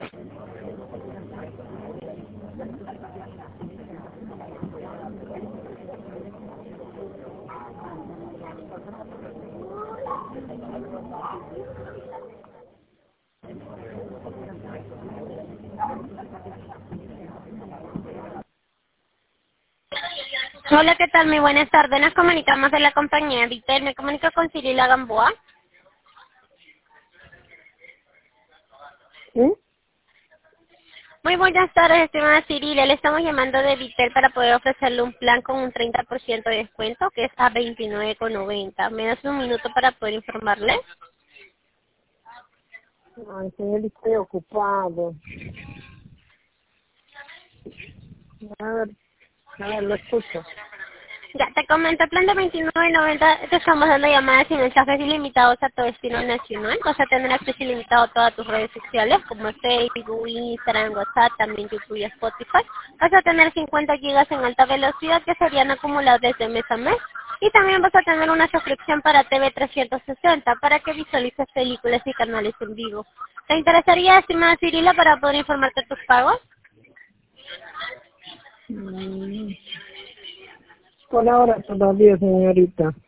Hola, ¿qué tal? Muy buenas tardes. Nos comunicamos de la compañía Vitel. Me comunico con Cirila Gamboa. ¿Sí? Muy buenas tardes, estimada Cirila. Le estamos llamando de Vitel para poder ofrecerle un plan con un 30% de descuento, que es a 29,90. ¿Me das un minuto para poder informarle? Ay, señor, estoy ocupado. A ver, lo escucho. Ya, te comento, el plan de 29,90 te estamos dando llamadas y mensajes ilimitados a todo destino nacional. Vas a tener acceso ilimitado a todas tus redes sociales, como Facebook, Instagram, WhatsApp, también YouTube y Spotify. Vas a tener 50 gigas en alta velocidad que serían acumulables de mes a mes. Y también vas a tener una suscripción para TV 360 para que visualices películas y canales en vivo. ¿Te interesaría, estimada Cirila, para poder informarte de tus pagos? Mm, Por ahora todavía, señorita.